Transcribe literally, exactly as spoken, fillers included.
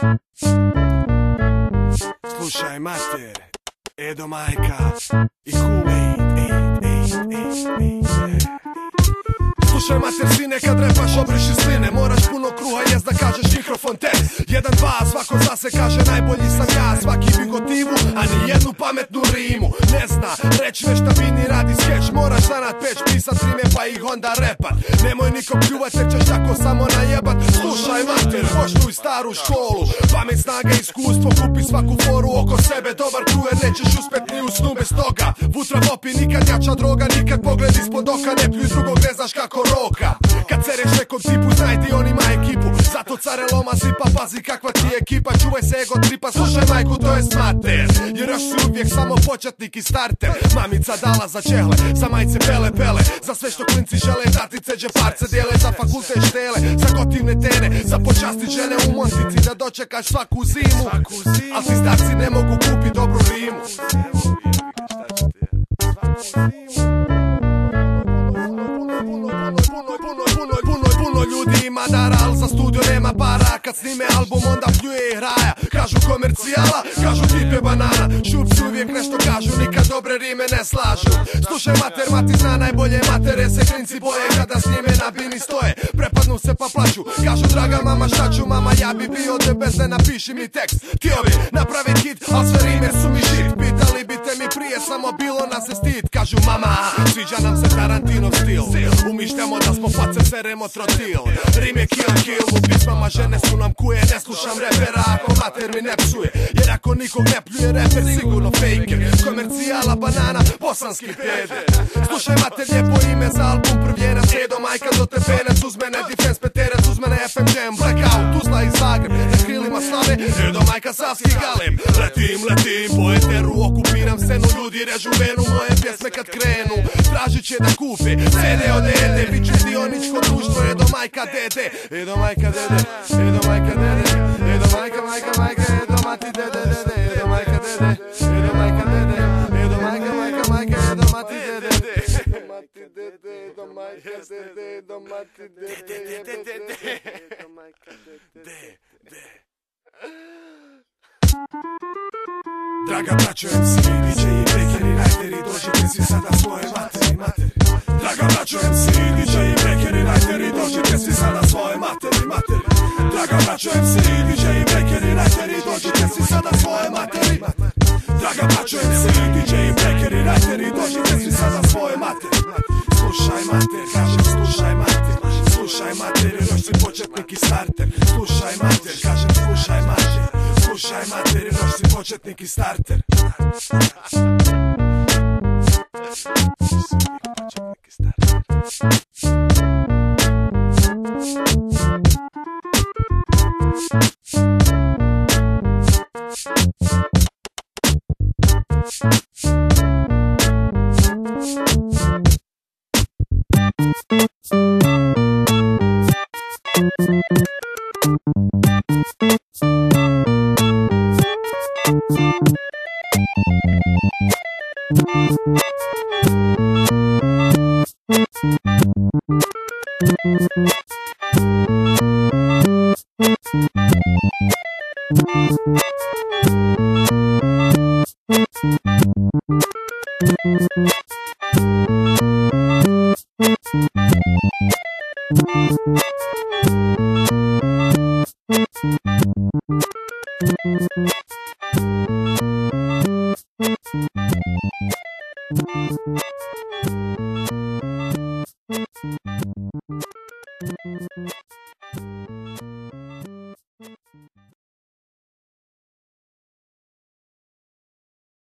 Slušaj mater, Edo majka i Kool-Aid, ej, ej, ej, ej. Slušaj mater, sine, kad repaš obriši sline, moraš puno kruha jest da kažeš mikrofon te. Jedan, dva, svako za se kaže najbolji sam ja, svaki bi gotivu, a ni jednu pametnu rimu ne zna, reć već šta bini radi skeč, moraš zanat peć, pisat rime pa ih onda repat. Nemoj nikom pljuvat jer ćeš tako samo najebat. Slušaj mater, poštuj staru školu, pamet, snaga, iskustvo, kupi svaku foru oko sebe, dobar tu jer nećeš uspet ni u snu bez toga. Vutra vopi, nikad jača droga, nikad pogled ispod oka, ne pljuj drugog, ne znaš kako roka. Kad sereš nekom tipu, znaj ti on ima ekipu, zato care loma zipa, pazi kakva ti je ekipa, čuvaj se ego tripa, slušaj majku, to je mater, jer još si uvijek samo početnik i starter. Mamica dala za čehle, za majce pele pele, za sve što klinci žele, tatice džeparce dijele, za fakulte štele, za gotivne tene, za počasti žene u Montici, da dočekaš svaku zimu, al ti starci ne mogu kupit dobru rimu. Puno ljudi ima dara, al za studio nema para. Kad snime album onda pljuje i hraja, kažu komercijala, kažu tipe banana. Šupci uvijek nešto kažu, nikad dobre rime ne slažu. Slušaj mater, mati zna najbolje matere, se klinci boje kada s njime na bini stoje. Prepadnu se pa plaću, kažu draga mama šta ću mama, ja bi bio debeze, napiši mi tekst. Htiovi napravi hit, al sve rime su mi shit. Pitali bite mi prije, samo bilo nas se stid. Kažu mama, sviđa nam se Tarantinov stil, umišljamo da smo face, seremo trotil. Rim je kill kill, u pismama žene su nam kuje. Ne slušam repera ako mater mi ne psuje, jer ako nikog ne pljuje reper sigurno faker. Komercijala banana, bosanski peder. Slušaj mater, lijepo ime za album prvjenac, Edo majka do tepenac, uz mene Defense peterac, uz mene F M Jam, Blackout, Tuzla i Zagreb, na krilima slave, Edo majka Savski Galeb. Letim, letim, po eteru, okupiram scenu, ljudi režu venu, moje pjesme kad krenu, tražit će da kupe C D od Ede, bit ću dioničko društvo, Edo majka dede, Edo majka dede, Edo majka dede, Edo majka, majka, majka, Edo mati dede, dede, Edo majka dede, Edo majka dede, Edo majka, majka, majka, Edo mati dede, Edo mati dede, Edo majka dede, Edo mati dede, Edo majka dede, dede. Draga braćo M C, D J i breakeri, rajteri, dođite si sada svoje materi, materi. Draga braćo M C, D J i breakeri, rajteri, dođite si sada svoje materi, materi. Draga braćo M C, D J i breakeri, rajteri, dođite si sada svoje materi, materi. Draga braćo M C, D J i breakeri, rajteri, dođite si sada svoje materi. Slušaj mater, kažem slušaj mater, slušaj mater, jer još si početnik i starter. Slušaj mater, kažem slušaj mater, slušaj mater, jer još si početnik i starter.